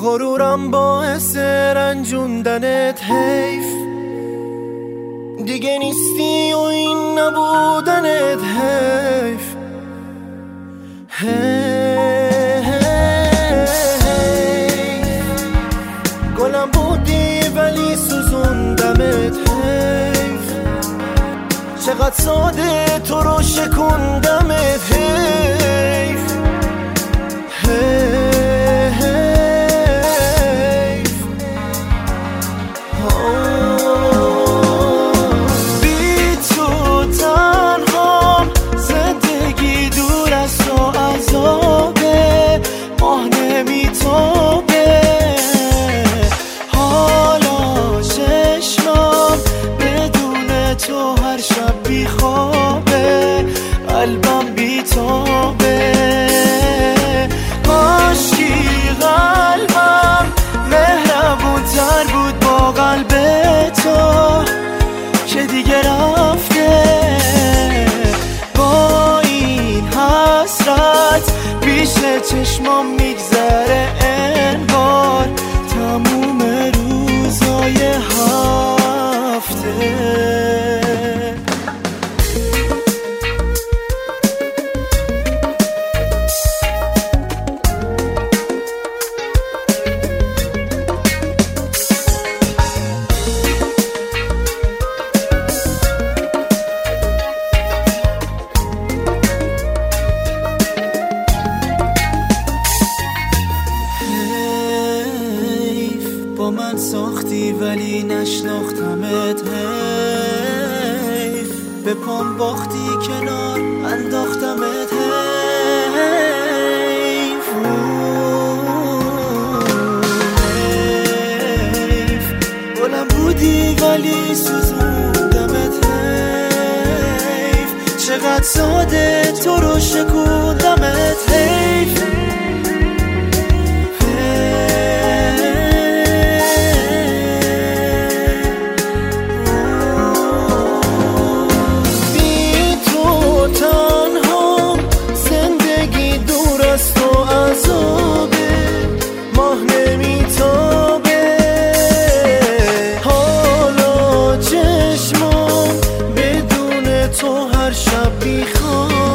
غرورم باعث رنجوندنت حیف، دیگه نیستی و این نبودنت حیف. گلم بودی ولی سوزوندمت حیف، چقدر ساده تو رو شکوندمت حیف. بی تو تنهام، زندگی دور از تو عذابه، ماه نمیتابه. حالا چشمام بدون تو هر شب بیخوابه، قلبم بیتابه. کاشکی قلبم مهربون‌تر بود با قلب تو که دیگه رفته. با این حسرت پیش چشمام میگذره انگار تموم روزای هفته. با من ساختی ولی نشناختمت حیف، به پام باختی کنار انداختمت حیف. گلم بودی ولی سوزوندمت حیف، چقدر ساده تو رو شکوندمت حیف. ماه نمیتابه، حالا چشمام بدون تو هر شب بیخوابه.